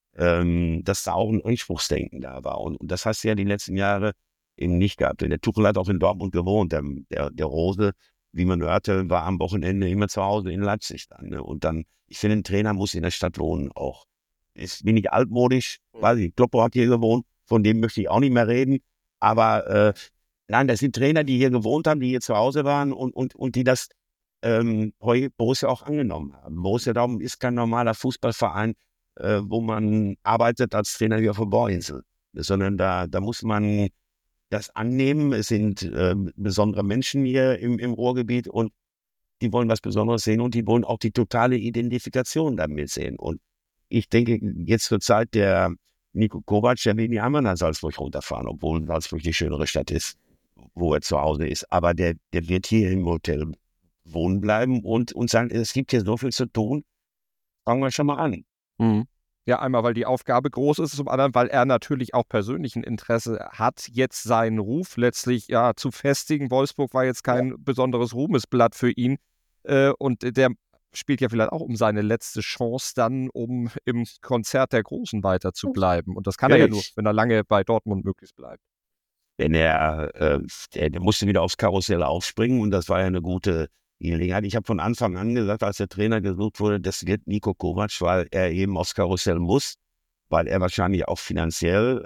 ähm, dass da auch ein Anspruchsdenken da war. Und, und das hast du ja die letzten Jahre eben nicht gehabt. Der Tuchel hat auch in Dortmund gewohnt. Der, der, der Rose, wie man hörte, war am Wochenende immer zu Hause in Leipzig dann. Ne? Und dann, ich finde, ein Trainer muss in der Stadt wohnen auch. Ist wenig altmodisch, weiß ich, Kloppo hat hier gewohnt, von dem möchte ich auch nicht mehr reden. Aber äh, nein, das sind Trainer, die hier gewohnt haben, die hier zu Hause waren und, und, und die das ähm, Borussia auch angenommen haben. Borussia Dortmund ist kein normaler Fußballverein, äh, wo man arbeitet als Trainer wie auf der Bohrinsel, sondern da, da muss man das annehmen. Es sind äh, besondere Menschen hier im, im Ruhrgebiet und die wollen was Besonderes sehen und die wollen auch die totale Identifikation damit sehen. Und ich denke, jetzt zur Zeit der Niko Kovac, der will nicht einmal nach Salzburg runterfahren, obwohl Salzburg die schönere Stadt ist, wo er zu Hause ist. Aber der, der wird hier im Hotel wohnen bleiben und, und sagen, es gibt hier so viel zu tun, fangen wir schon mal an. Mhm. Ja, einmal, weil die Aufgabe groß ist, zum anderen, weil er natürlich auch persönlich ein Interesse hat, jetzt seinen Ruf letztlich ja zu festigen. Wolfsburg war jetzt kein ja. besonderes Ruhmesblatt für ihn äh, und der spielt ja vielleicht auch um seine letzte Chance dann, um im Konzert der Großen weiter zu bleiben. Und das kann ja, er ja nur, wenn er lange bei Dortmund möglichst bleibt. Wenn er, äh, der, der musste wieder aufs Karussell aufspringen und das war ja eine gute Gelegenheit. Ich habe von Anfang an gesagt, als der Trainer gesucht wurde, das wird Niko Kovac, weil er eben aufs Karussell muss, weil er wahrscheinlich auch finanziell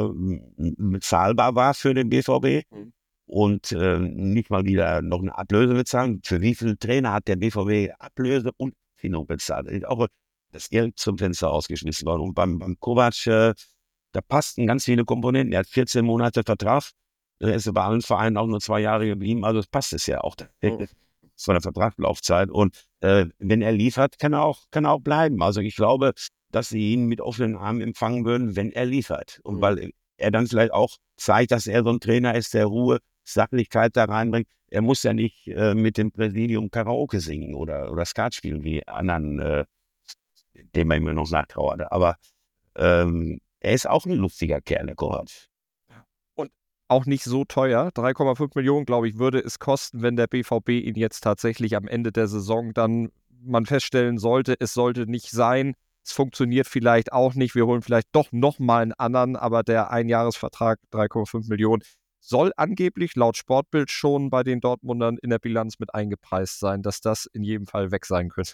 äh, bezahlbar war für den B V B mhm. und äh, nicht mal wieder noch eine Ablöse bezahlen. Für wie viele Trainer hat der B V B Ablöse und Findung bezahlt? Auch das Geld zum Fenster ausgeschmissen worden. Und beim, beim Kovac, äh, da passten ganz viele Komponenten. Er hat vierzehn Monate Vertrag, er ist bei allen Vereinen auch nur zwei Jahre geblieben, also das passt es ja auch. Mhm. Von der Vertragslaufzeit und äh, wenn er liefert, kann er auch kann er auch bleiben. Also ich glaube, dass sie ihn mit offenen Armen empfangen würden, wenn er liefert. Und mhm. weil er dann vielleicht auch zeigt, dass er so ein Trainer ist, der Ruhe, Sachlichkeit da reinbringt. Er muss ja nicht äh, mit dem Präsidium Karaoke singen oder, oder Skat spielen wie anderen, äh, dem man immer noch nachtrauert. Aber ähm, er ist auch ein lustiger Kerl, der Kovac. Auch nicht so teuer. drei Komma fünf Millionen, glaube ich, würde es kosten, wenn der B V B ihn jetzt tatsächlich am Ende der Saison dann man feststellen sollte, es sollte nicht sein. Es funktioniert vielleicht auch nicht. Wir holen vielleicht doch nochmal einen anderen, aber der Einjahresvertrag, drei Komma fünf Millionen, soll angeblich laut Sportbild schon bei den Dortmundern in der Bilanz mit eingepreist sein, dass das in jedem Fall weg sein könnte.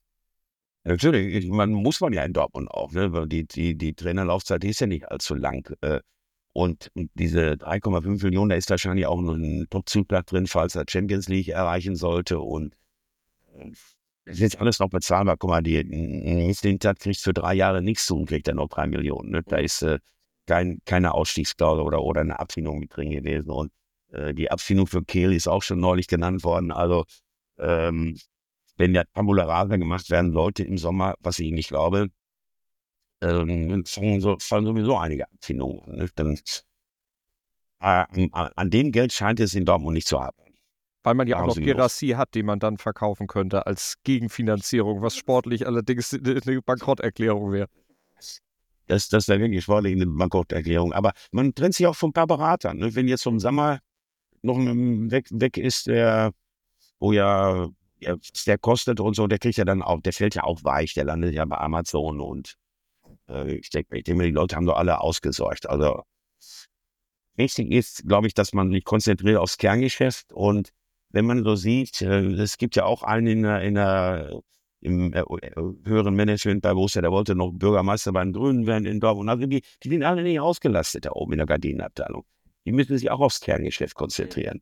Natürlich, man muss man ja in Dortmund auch, ne? Weil die, die, die Trainerlaufzeit ist ja nicht allzu lang. Äh, Und diese drei Komma fünf Millionen, da ist wahrscheinlich auch noch ein Top-Zugplatz drin, falls er Champions League erreichen sollte. Und es ist jetzt alles noch bezahlbar. Guck mal, die Mislintat kriegt für drei Jahre nichts zu und kriegt dann noch drei Millionen. Ne? Da ist äh, kein, keine Ausstiegsklausel oder, oder eine Abfindung mit drin gewesen. Und äh, die Abfindung für Kehl ist auch schon neulich genannt worden. Also ähm, wenn der Tabula Rasa gemacht werden sollte im Sommer, was ich nicht glaube, dann fallen, so, fallen sowieso einige Abfindungen an. Ne? Dann, äh, an dem Geld scheint es in Dortmund nicht zu haben. Weil man ja auch noch Girassi hat, die man dann verkaufen könnte als Gegenfinanzierung, was sportlich allerdings eine Bankrotterklärung wäre. Das, das wäre wirklich sportlich eine Bankrotterklärung. Aber man trennt sich auch von ein paar Beratern. Ne? Wenn jetzt vom Sommer noch ein weg, weg ist, der, wo ja, ja, der kostet und so, der kriegt ja dann auch, der fällt ja auch weich, der landet ja bei Amazon und äh, ich denke, ich denke, die Leute haben doch alle ausgesorgt. Also wichtig ist, glaube ich, dass man sich konzentriert aufs Kerngeschäft und wenn man so sieht, äh, es gibt ja auch einen in der, in der im äh, höheren Management bei Borussia, der wollte noch Bürgermeister bei den Grünen werden in Dortmund. Also die, die sind alle nicht ausgelastet da oben in der Gardinenabteilung. Die müssen sich auch aufs Kerngeschäft konzentrieren.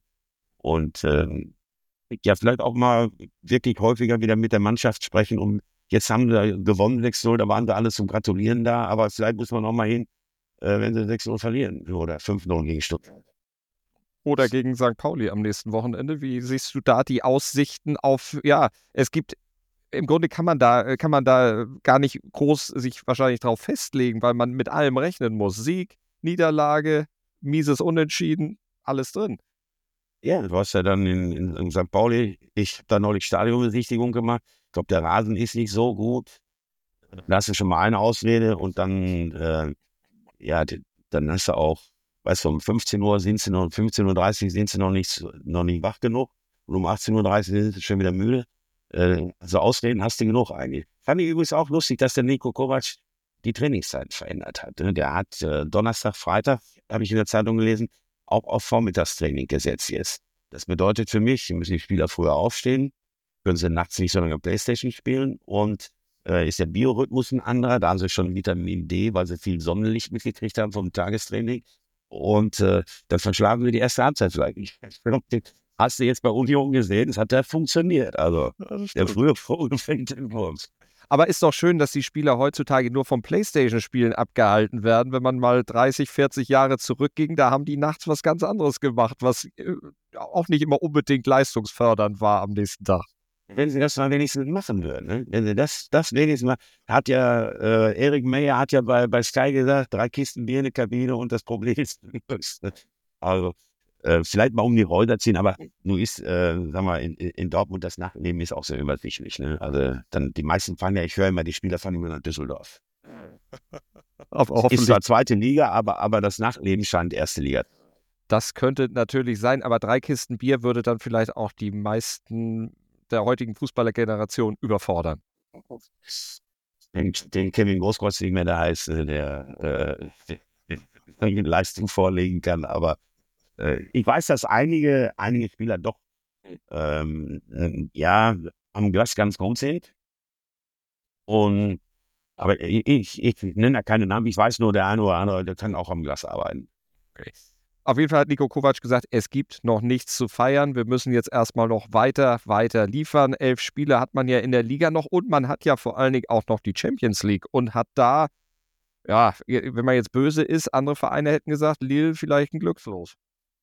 Und ähm, ja, vielleicht auch mal wirklich häufiger wieder mit der Mannschaft sprechen. Und jetzt haben sie gewonnen sechs null, da waren sie alle zum Gratulieren da. Aber vielleicht muss man auch mal hin, äh, wenn sie sechs null verlieren oder fünf null gegen Stuttgart. Oder gegen Sankt Pauli am nächsten Wochenende. Wie siehst du da die Aussichten auf, ja, es gibt im Grunde kann man da, kann man da gar nicht groß sich wahrscheinlich drauf festlegen, weil man mit allem rechnen muss. Sieg, Niederlage, mieses Unentschieden, alles drin. Ja, du hast ja dann in, in, in Sankt Pauli, ich habe da neulich Stadionbesichtigung gemacht. Ich glaube, der Rasen ist nicht so gut. Da hast du schon mal eine Ausrede und dann, äh, ja, dann hast du auch, weißt du, um fünfzehn Uhr sind sie noch, fünfzehn Uhr dreißig sind sie noch nicht, noch nicht wach genug und um achtzehn Uhr dreißig sind sie schon wieder müde. Also Ausreden hast du genug eigentlich. Fand ich übrigens auch lustig, dass der Niko Kovac die Trainingszeiten verändert hat. Der hat äh, Donnerstag, Freitag, habe ich in der Zeitung gelesen, auch auf Vormittagstraining gesetzt jetzt. Das bedeutet für mich, müssen die Spieler früher aufstehen, können sie nachts nicht so lange Playstation spielen und äh, ist der Biorhythmus ein anderer. Da haben sie schon Vitamin D, weil sie viel Sonnenlicht mitgekriegt haben vom Tagestraining. Und äh, dann verschlagen wir die erste Halbzeit vielleicht nicht. Hast du jetzt bei Union gesehen, es hat ja funktioniert. Also der frühe Vogel fängt den Wurm. Aber ist doch schön, dass die Spieler heutzutage nur vom Playstation-Spielen abgehalten werden. Wenn man mal dreißig, vierzig Jahre zurückging, da haben die nachts was ganz anderes gemacht, was äh, auch nicht immer unbedingt leistungsfördernd war am nächsten Tag. Wenn sie das mal wenigstens machen würden, ne? Wenn sie das, das wenigstens mal, hat ja, äh, Erik Meyer hat ja bei, bei Sky gesagt, drei Kisten Bier in der Kabine und das Problem ist, also, Äh, vielleicht mal um die Häuser ziehen, aber nun ist, äh, sag mal, in, in Dortmund das Nachtleben ist auch sehr übersichtlich. Ne? Also dann die meisten fahren ja, ich höre immer, die Spieler fahren immer nach Düsseldorf. Auf, ist zwar zweite Liga, aber, aber das Nachtleben scheint erste Liga. Das könnte natürlich sein, aber drei Kisten Bier würde dann vielleicht auch die meisten der heutigen Fußballergeneration überfordern. Den, den Kevin Großkreuz nicht mehr da ist, der äh, der Leistung vorlegen kann, aber ich weiß, dass einige, einige Spieler doch ähm, äh, ja, am Glas ganz gut sind. Und, aber ich, ich, ich nenne da keine Namen. Ich weiß nur, der eine oder andere, der kann auch am Glas arbeiten. Okay. Auf jeden Fall hat Niko Kovac gesagt, es gibt noch nichts zu feiern. Wir müssen jetzt erstmal noch weiter, weiter liefern. Elf Spiele hat man ja in der Liga noch und man hat ja vor allen Dingen auch noch die Champions League und hat da, ja, wenn man jetzt böse ist, andere Vereine hätten gesagt, Lille vielleicht ein Glückslos.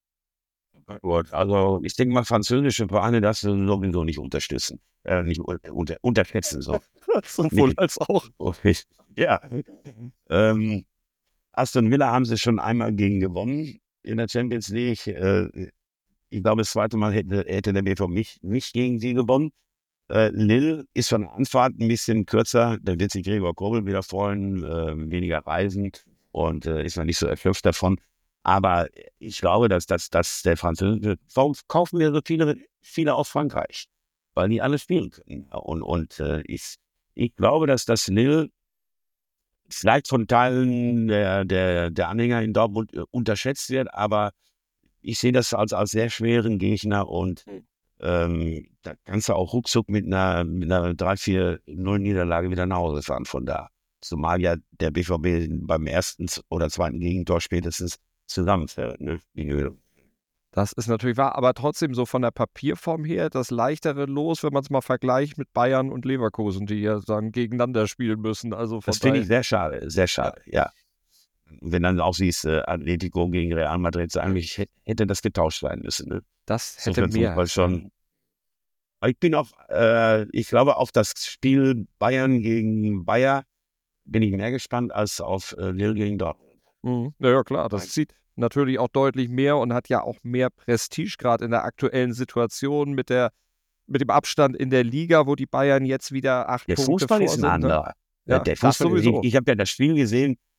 Gut, also ich denke mal, französische Vereine darfst du sowieso nicht unterstützen. Äh, nicht unter, unterschätzen. So. Sowohl als auch. Ja. Ähm, Aston Villa haben sie schon einmal gegen gewonnen in der Champions League. Äh, ich glaube, das zweite Mal hätte, hätte der B V B nicht, nicht gegen sie gewonnen. Äh, Lille ist von der Anfahrt ein bisschen kürzer. Da wird sich Gregor Kobel wieder freuen, äh, weniger reisen und äh, ist noch nicht so erschöpft davon. Aber ich glaube, dass, dass, dass der Französische, warum kaufen wir so viele, viele aus Frankreich? Weil die alle spielen können. Und, und äh, ich, ich glaube, dass das Lille vielleicht von Teilen der, der, der Anhänger in Dortmund äh, unterschätzt wird, aber ich sehe das als, als sehr schweren Gegner und ähm, da kannst du auch ruckzuck mit einer, mit einer drei vier null Niederlage wieder nach Hause fahren von da. Zumal ja der B V B beim ersten oder zweiten Gegentor spätestens zusammenfällt. Ne? Das ist natürlich wahr, aber trotzdem so von der Papierform her das leichtere Los, wenn man es mal vergleicht mit Bayern und Leverkusen, die ja dann gegeneinander spielen müssen. Also das finde ich sehr schade, sehr schade, ja. ja. Wenn dann auch siehst, äh, Atletico gegen Real Madrid, eigentlich hätte das getauscht sein müssen. Ne? Das hätte so mehr. Schon. Ich bin auch, äh, ich glaube, auf das Spiel Bayern gegen Bayer bin ich mehr gespannt als auf äh, Lille gegen Dortmund. Mhm. Ja, klar, das zieht natürlich auch deutlich mehr und hat ja auch mehr Prestige, gerade in der aktuellen Situation mit, der, mit dem Abstand in der Liga, wo die Bayern jetzt wieder acht der Punkte Fußball vor ist ein sind. anderer. Ja, der Fußball, ich ich habe ja das Spiel gesehen,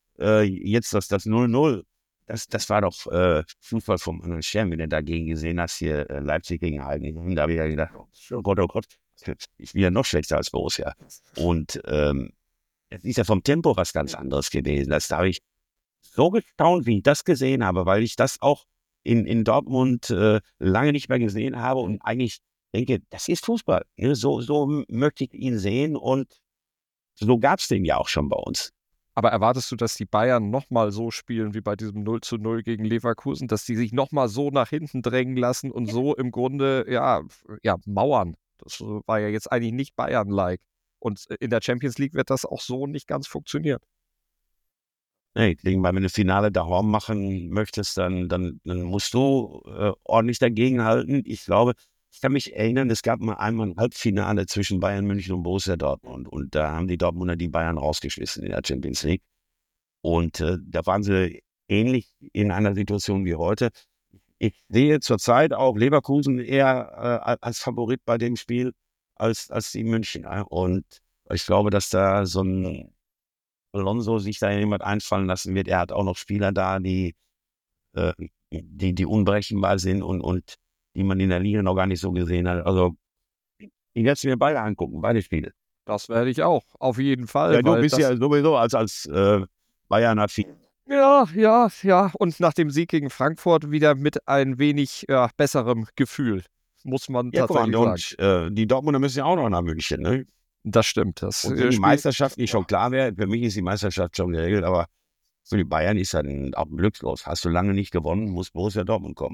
äh, jetzt das, das null null, das, das war doch äh, Fußball vom anderen Stern, wenn du dagegen gesehen hast, hier äh, Leipzig gegen Heidenheim, da habe ich ja gedacht, oh Gott, oh Gott, ich bin ja noch schlechter als Borussia. Und ähm, es ist ja vom Tempo was ganz anderes gewesen. Das, da habe ich so gestaunt, wie ich das gesehen habe, weil ich das auch in, in Dortmund äh, lange nicht mehr gesehen habe und eigentlich denke, das ist Fußball. Ne? So, so möchte ich ihn sehen und so gab es den ja auch schon bei uns. Aber erwartest du, dass die Bayern nochmal so spielen wie bei diesem null zu null gegen Leverkusen, dass die sich nochmal so nach hinten drängen lassen und so im Grunde, ja, ja, mauern? Das war ja jetzt eigentlich nicht Bayern-like. Und in der Champions League wird das auch so nicht ganz funktionieren. Nee, wenn du ein Finale daheim machen möchtest, dann, dann, dann musst du äh, ordentlich dagegen halten. Ich glaube, ich kann mich erinnern, es gab mal einmal ein Halbfinale zwischen Bayern München und Borussia Dortmund. Und da haben die Dortmunder die Bayern rausgeschmissen in der Champions League. Und äh, da waren sie ähnlich in einer Situation wie heute. Ich sehe zurzeit auch Leverkusen eher äh, als Favorit bei dem Spiel als, als die Münchner. Und ich glaube, dass da so ein Alonso sich da jemand einfallen lassen wird. Er hat auch noch Spieler da, die, äh, die, die unberechenbar sind und, und die man in der Liga noch gar nicht so gesehen hat. Also, ich werde es mir beide angucken, beide Spiele. Das werde ich auch, auf jeden Fall. Ja, du weil bist das, ja sowieso als, als äh, Bayerner viel. ja, ja, ja. Und nach dem Sieg gegen Frankfurt wieder mit ein wenig ja, besserem Gefühl, muss man Ja, tatsächlich guck mal, sagen. und äh, die Dortmunder müssen ja auch noch nach München, ne? Das stimmt. Das Und äh, wenn die spielt- Meisterschaft nicht schon klar wäre, für mich ist die Meisterschaft schon geregelt, aber für die Bayern ist dann auch glückslos. Hast du lange nicht gewonnen, muss Borussia Dortmund kommen.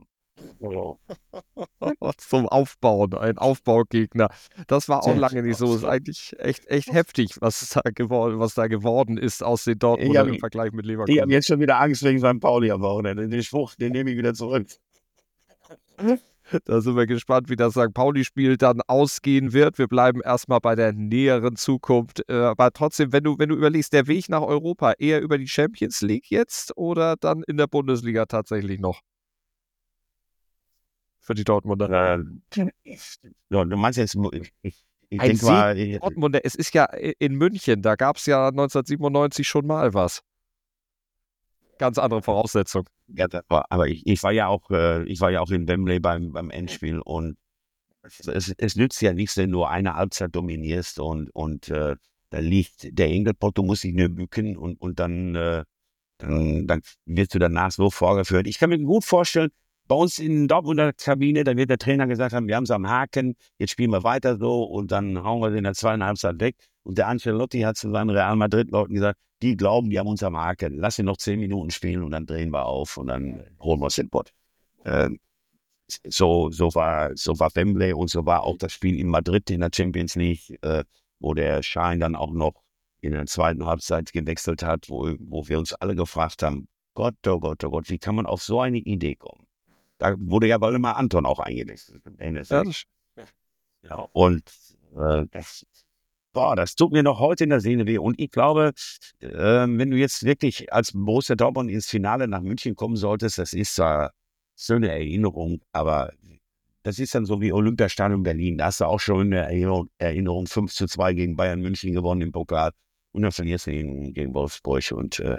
zum Aufbauen, ein Aufbaugegner. Das war auch Ja. lange nicht so. Ist eigentlich echt, echt heftig, was da geworden, was da geworden ist aus den Ich Dortmunder hab- im Vergleich mit Ich habe Leverkusen. jetzt schon wieder Angst wegen Sankt Pauli am Wochenende. Den Spruch, den nehme ich wieder zurück. Da sind wir gespannt, wie das Sankt Pauli-Spiel dann ausgehen wird. Wir bleiben erstmal bei der näheren Zukunft. Äh, Aber trotzdem, wenn du, wenn du überlegst, der Weg nach Europa eher über die Champions League jetzt oder dann in der Bundesliga tatsächlich noch? Für die Dortmunder. Äh, ja, du meinst jetzt, ich, ich, ich Ein denke mal, Sieg Dortmunder, es ist ja in München, da gab es ja neunzehnhundertsiebenundneunzig schon mal was. Ganz andere Voraussetzungen. ja, das war, aber ich, ich war ja auch, äh, ich war ja auch in Wembley beim, beim Endspiel und es, es nützt ja nichts, wenn du eine Halbzeit dominierst und, und äh, da liegt der Engelpott, du musst dich nur bücken und, und dann, äh, dann, dann wirst du danach so vorgeführt. Ich kann mir gut vorstellen, bei uns in Dortmunder Kabine, da wird der Trainer gesagt haben, wir haben es am Haken, jetzt spielen wir weiter so und dann hauen wir sie in der zweiten Halbzeit weg. Und der Ancelotti hat zu seinen Real Madrid-Leuten gesagt, die glauben, die haben uns am Haken. Lass sie noch zehn Minuten spielen und dann drehen wir auf und dann holen wir uns den Pott. Ähm, so, so, war, so war Wembley und so war auch das Spiel in Madrid in der Champions League, äh, wo der Schein dann auch noch in der zweiten Halbzeit gewechselt hat, wo, wo wir uns alle gefragt haben, Gott, oh Gott, oh Gott, wie kann man auf so eine Idee kommen? Da wurde ja Waldemar Anton auch eingewechselt. Ja, das, Ja, und äh, das, boah, das tut mir noch heute in der Seele weh. Und ich glaube, äh, wenn du jetzt wirklich als Borussia Dortmund ins Finale nach München kommen solltest, das ist zwar so eine Erinnerung, aber das ist dann so wie Olympiastadion Berlin. Da hast du auch schon eine Erinnerung, Erinnerung fünf zu zwei gegen Bayern München gewonnen im Pokal. Und dann verlierst du gegen, gegen Wolfsburg. Und äh,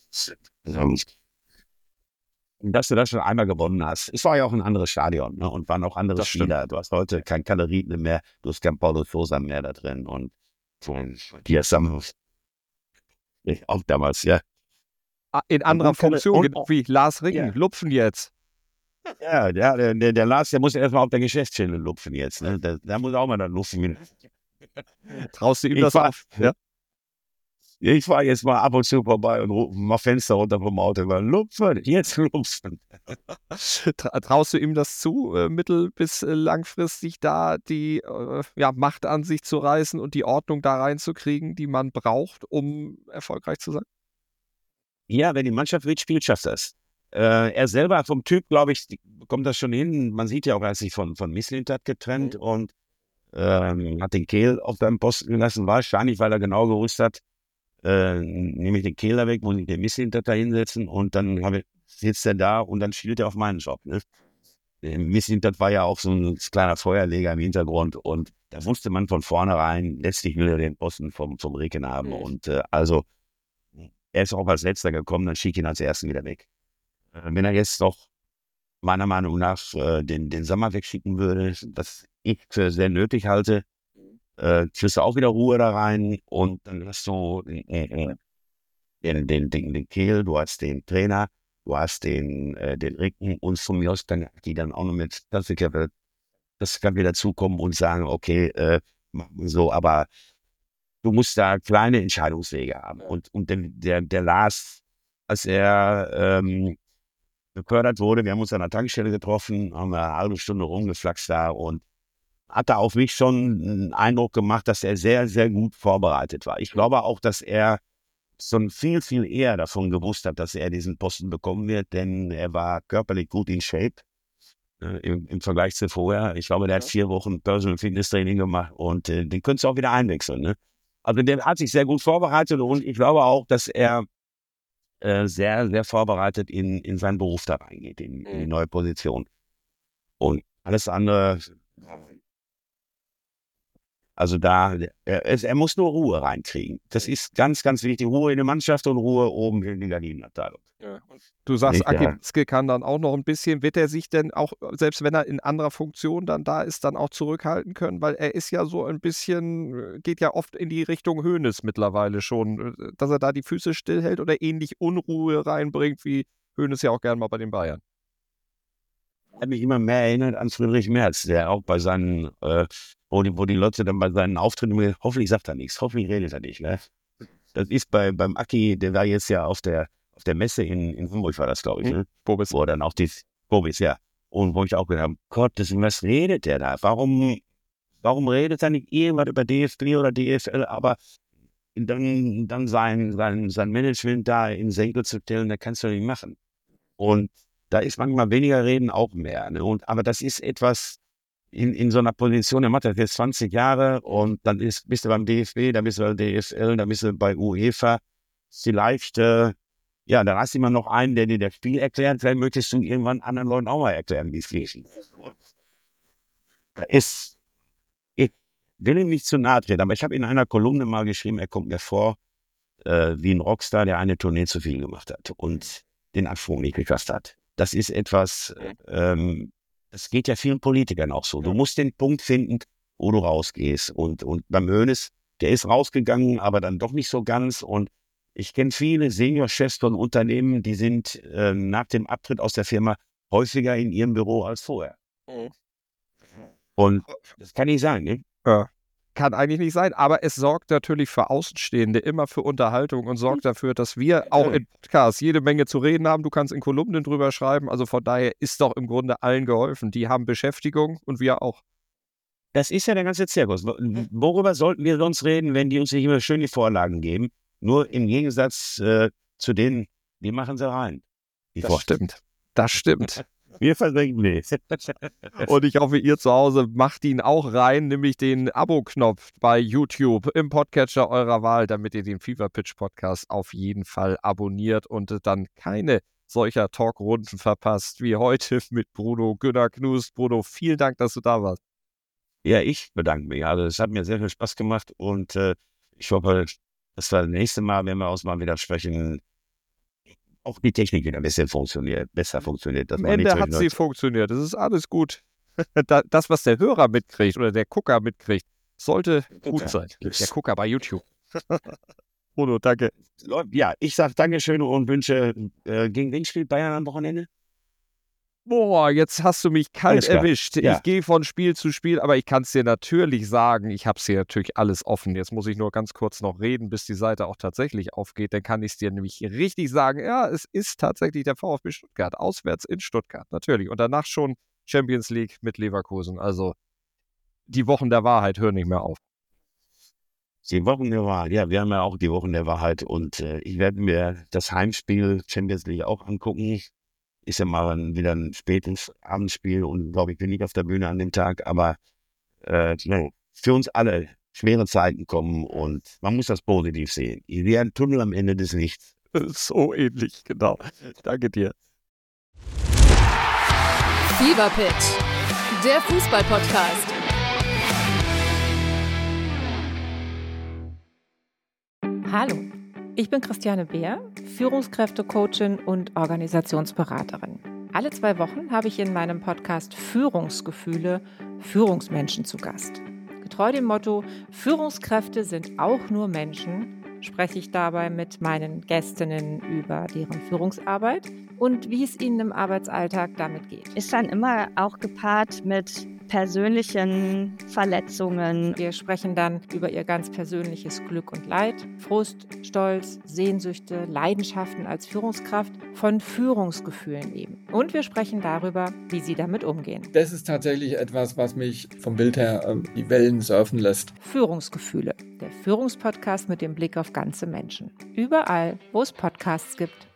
dass du das schon einmal gewonnen hast. Es war ja auch ein anderes Stadion, ne? Und waren auch andere Das stimmt. Spieler. Du hast heute kein Kalorien mehr, du hast kein Paulo Sosa mehr da drin und die hast dann auch damals, ja. Ah, in anderer und keine- Funktion, und- genau wie Lars Ringen, Ja. Lupfen jetzt. Ja, der, der, der, der Lars, der muss erstmal auf der Geschäftsstelle lupfen jetzt. Ne? Der, der muss auch mal dann lupfen. Traust du ihm Ich das war- auf? Ja? Ich fahre jetzt mal ab und zu vorbei und rufe mal Fenster runter vom Auto und sage, lupfen, jetzt lupfen. Tra- Traust du ihm das zu, äh, mittel- bis äh, langfristig da die äh, ja, Macht an sich zu reißen und die Ordnung da reinzukriegen, die man braucht, um erfolgreich zu sein? Ja, wenn die Mannschaft mitspielt, schafft das. Äh, er selber vom Typ, glaube ich, kommt das schon hin. Man sieht ja auch, er hat sich von, von Mislintat getrennt Mhm. und ähm, hat den Kehl auf seinem Posten gelassen. Wahrscheinlich, weil er genau gewusst hat, äh, nehme ich den Kehler weg, muss ich den Mislintat da hinsetzen und dann habe ich, sitzt er da und dann spielt er auf meinen Job. Ne? Der Mislintat war ja auch so ein kleiner Feuerleger im Hintergrund und da wusste man von vornherein, letztlich will er den Posten vom, vom Reken haben. Mhm. Und äh, also er ist auch als Letzter gekommen, dann schicke ich ihn als Ersten wieder weg. Äh, wenn er jetzt doch meiner Meinung nach äh, den, den Sommer wegschicken würde, was ich für sehr nötig halte, äh, kriegst du auch wieder Ruhe da rein und dann hast du äh, den, den, den, den Kehl, du hast den Trainer, du hast den, äh, den Ricken und von mir aus dann, die dann auch noch mit, das, das kann wieder dazukommen und sagen, okay, äh, machen wir so, aber du musst da kleine Entscheidungswege haben. Und, und der, der, der Lars, als er ähm, befördert wurde, wir haben uns an der Tankstelle getroffen, haben eine halbe Stunde rumgeflaxt da und hat da auf mich schon einen Eindruck gemacht, dass er sehr, sehr gut vorbereitet war. Ich glaube auch, dass er schon viel, viel eher davon gewusst hat, dass er diesen Posten bekommen wird, denn er war körperlich gut in Shape äh, im, im Vergleich zu vorher. Ich glaube, der hat vier Wochen Personal Fitness Training gemacht und äh, den könntest du auch wieder einwechseln. Ne? Also der hat sich sehr gut vorbereitet und ich glaube auch, dass er äh, sehr, sehr vorbereitet in, in seinen Beruf da reingeht, in, in die neue Position. Und alles andere, also da, er, er muss nur Ruhe reinkriegen. Das ist ganz, ganz wichtig. Ruhe in der Mannschaft und Ruhe oben in der Gardinenabteilung. Ja. Du sagst, Nicht, Aki Watzke kann dann auch noch ein bisschen, wird er sich denn auch, selbst wenn er in anderer Funktion dann da ist, dann auch zurückhalten können? Weil er ist ja so ein bisschen, geht ja oft in die Richtung Hoeneß mittlerweile schon, dass er da die Füße stillhält oder ähnlich Unruhe reinbringt, wie Hoeneß ja auch gern mal bei den Bayern. Hat mich immer mehr erinnert an Friedrich Merz, der auch bei seinen, äh, wo, die, wo die Leute dann bei seinen Auftritten, hoffentlich sagt er nichts, hoffentlich redet er nicht. Ne? Das ist bei, beim Aki, der war jetzt ja auf der auf der Messe in, in Hamburg, war das, glaube ich, ne? Bobis. Wo er dann auch die, Bobis, ja. Und wo ich auch gedacht habe, Gott, was redet der da? Warum, warum redet er nicht irgendwas über D F B oder D F L, aber dann, dann sein, sein, sein Management da in Senkel zu stellen, das kannst du nicht machen. Und da ist manchmal weniger Reden auch mehr. Ne? Und, aber das ist etwas in, in so einer Position, der macht das jetzt zwanzig Jahre und dann ist, bist du beim D F B, dann bist du bei D F L, dann bist du bei UEFA. Vielleicht, äh, ja, dann hast du immer noch einen, der dir das Spiel erklärt, vielleicht möchtest du irgendwann anderen Leuten auch mal erklären, wie es geht. Da ist, ich will ihm nicht zu nahe treten, aber ich habe in einer Kolumne mal geschrieben, er kommt mir vor, äh, wie ein Rockstar, der eine Tournee zu viel gemacht hat und den Absprung nicht geschafft hat. Das ist etwas, ähm, das geht ja vielen Politikern auch so. Du musst den Punkt finden, wo du rausgehst. Und, und beim Hoeneß, der ist rausgegangen, aber dann doch nicht so ganz. Und ich kenne viele Seniorchefs von Unternehmen, die sind äh, nach dem Abtritt aus der Firma häufiger in ihrem Büro als vorher. Mhm. Und das kann nicht sein, ne? Ja. Kann eigentlich nicht sein, aber es sorgt natürlich für Außenstehende immer für Unterhaltung und sorgt dafür, dass wir auch in Podcasts jede Menge zu reden haben. Du kannst in Kolumnen drüber schreiben, also von daher ist doch im Grunde allen geholfen. Die haben Beschäftigung und wir auch. Das ist ja der ganze Zirkus. Worüber sollten wir sonst reden, wenn die uns nicht immer schön die Vorlagen geben? Nur im Gegensatz äh, zu denen, die machen sie rein. Das stimmt, das stimmt. Wir versenken nicht. Und ich hoffe, ihr zu Hause macht ihn auch rein, nämlich den Abo-Knopf bei YouTube im Podcatcher eurer Wahl, damit ihr den Fever Pitch Podcast auf jeden Fall abonniert und dann keine solcher Talkrunden verpasst wie heute mit Bruno Günner Knust. Bruno, vielen Dank, dass du da warst. Ja, ich bedanke mich. Also es hat mir sehr viel Spaß gemacht und äh, ich hoffe, dass wir das nächste Mal, wenn wir uns mal wieder sprechen, auch die Technik wieder ein bisschen funktioniert, besser funktioniert. Am Ende hat sie funktioniert. Das ist alles gut. Das, was der Hörer mitkriegt oder der Gucker mitkriegt, sollte gut sein. Der Gucker bei YouTube. Bruno, danke. Ja, ich sage Dankeschön und wünsche, äh, gegen wen spielt Bayern am Wochenende? Boah, jetzt hast du mich kalt erwischt. Ja. Ich gehe von Spiel zu Spiel, aber ich kann es dir natürlich sagen, ich habe es hier natürlich alles offen. Jetzt muss ich nur ganz kurz noch reden, bis die Seite auch tatsächlich aufgeht. Dann kann ich es dir nämlich richtig sagen. Ja, es ist tatsächlich der VfB Stuttgart, auswärts in Stuttgart, natürlich. Und danach schon Champions League mit Leverkusen. Also die Wochen der Wahrheit hören nicht mehr auf. Die Wochen der Wahrheit, ja, wir haben ja auch die Wochen der Wahrheit. Und äh, ich werde mir das Heimspiel Champions League auch angucken. Ist ja mal wieder ein spätes Abendspiel und glaube ich bin nicht auf der Bühne an dem Tag, aber äh, für uns alle schwere Zeiten kommen und man muss das positiv sehen. Wie ein Tunnel am Ende des Lichts. So ähnlich, genau. Danke dir. Fever Pitch, der Fußball-Podcast. Hallo, Ich bin Christiane Beer, Führungskräftecoachin und Organisationsberaterin. Alle zwei Wochen habe ich in meinem Podcast Führungsgefühle Führungsmenschen zu Gast. Getreu dem Motto Führungskräfte sind auch nur Menschen, spreche ich dabei mit meinen Gästinnen über deren Führungsarbeit und wie es ihnen im Arbeitsalltag damit geht. Ist dann immer auch gepaart mit persönlichen Verletzungen. Wir sprechen dann über ihr ganz persönliches Glück und Leid, Frust, Stolz, Sehnsüchte, Leidenschaften als Führungskraft, von Führungsgefühlen eben. Und wir sprechen darüber, wie sie damit umgehen. Das ist tatsächlich etwas, was mich vom Bild her äh, die Wellen surfen lässt. Führungsgefühle, der Führungspodcast mit dem Blick auf ganze Menschen. Überall, wo es Podcasts gibt.